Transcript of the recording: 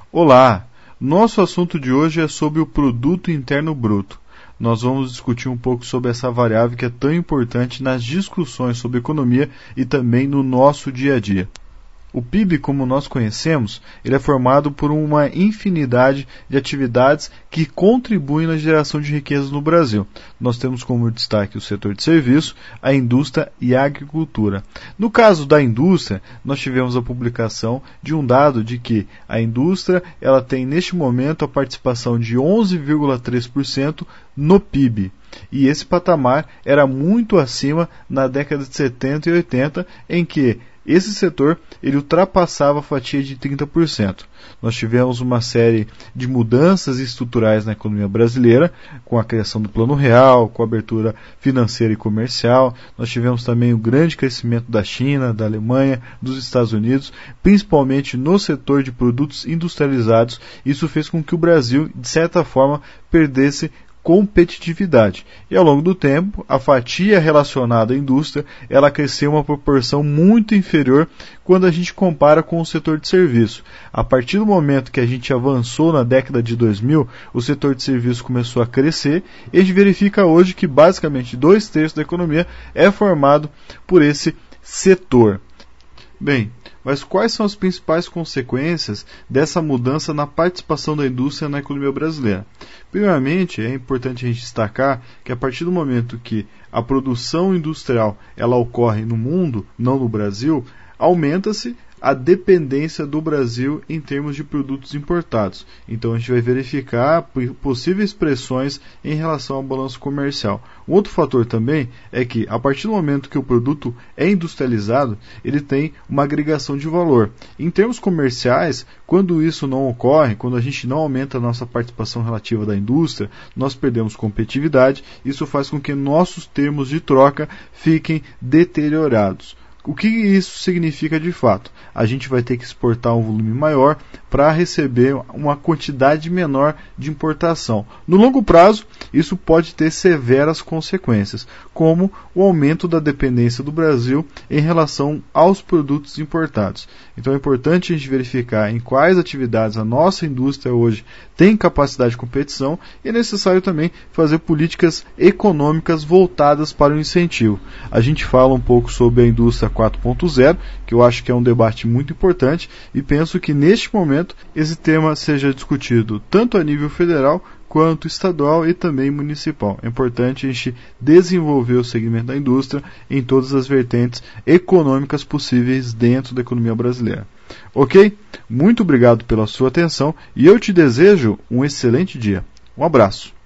Olá! Nosso assunto de hoje é sobre o Produto Interno Bruto. Nós vamos discutir um pouco sobre essa variável que é tão importante nas discussões sobre economia e também no nosso dia a dia. O PIB, como nós conhecemos, ele é formado por uma infinidade de atividades que contribuem na geração de riquezas no Brasil. Nós temos como destaque o setor de serviço, a indústria e a agricultura. No caso da indústria, nós tivemos a publicação de um dado de que a indústria ela tem neste momento a participação de 11,3% no PIB. E esse patamar era muito acima na década de 70 e 80, em que esse setor ele ultrapassava a fatia de 30%. Nós tivemos uma série de mudanças estruturais na economia brasileira, com a criação do Plano Real, com a abertura financeira e comercial. Nós tivemos também o grande crescimento da China, da Alemanha, dos Estados Unidos, principalmente no setor de produtos industrializados. Isso fez com que o Brasil, de certa forma, perdesse competitividade. E ao longo do tempo, a fatia relacionada à indústria, ela cresceu uma proporção muito inferior quando a gente compara com o setor de serviço. A partir do momento que a gente avançou na década de 2000, o setor de serviço começou a crescer e a gente verifica hoje que basicamente 2/3 da economia é formado por esse setor. Bem, mas quais são as principais consequências dessa mudança na participação da indústria na economia brasileira? Primeiramente, é importante a gente destacar que a partir do momento que a produção industrial ela ocorre no mundo, não no Brasil, aumenta-se a dependência do Brasil em termos de produtos importados. Então a gente vai verificar possíveis pressões em relação ao balanço comercial. Um outro fator também é que a partir do momento que o produto é industrializado, ele tem uma agregação de valor. Em termos comerciais, quando isso não ocorre, quando a gente não aumenta a nossa participação relativa da indústria, nós perdemos competitividade. Isso faz com que nossos termos de troca fiquem deteriorados. O que isso significa de fato? A gente vai ter que exportar um volume maior para receber uma quantidade menor de importação. No longo prazo, isso pode ter severas consequências, como o aumento da dependência do Brasil em relação aos produtos importados. Então é importante a gente verificar em quais atividades a nossa indústria hoje tem capacidade de competição e é necessário também fazer políticas econômicas voltadas para o incentivo. A gente fala um pouco sobre a indústria 4.0, que eu acho que é um debate muito importante e penso que neste momento esse tema seja discutido tanto a nível federal quanto estadual e também municipal. É importante a gente desenvolver o segmento da indústria em todas as vertentes econômicas possíveis dentro da economia brasileira. Ok? Muito obrigado pela sua atenção e eu te desejo um excelente dia. Um abraço.